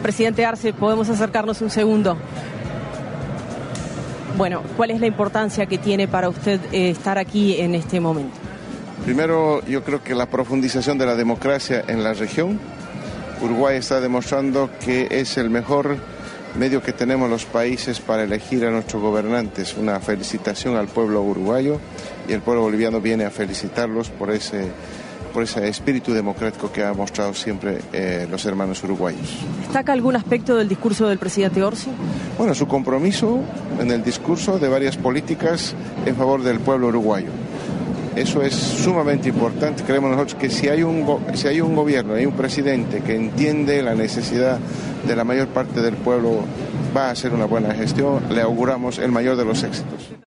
Presidente Arce, ¿podemos acercarnos un segundo? Bueno, ¿cuál es la importancia que tiene para usted estar aquí en este momento? Primero, yo creo que la profundización de la democracia en la región. Uruguay está demostrando que es el mejor medio que tenemos los países para elegir a nuestros gobernantes. Una felicitación al pueblo uruguayo, y el pueblo boliviano viene a felicitarlos por ese espíritu democrático que han mostrado siempre los hermanos uruguayos. ¿Destaca algún aspecto del discurso del presidente Orsi? Bueno, su compromiso en el discurso de varias políticas en favor del pueblo uruguayo. Eso es sumamente importante. Creemos nosotros que si hay un gobierno, hay un presidente que entiende la necesidad de la mayor parte del pueblo, va a hacer una buena gestión. Le auguramos el mayor de los éxitos.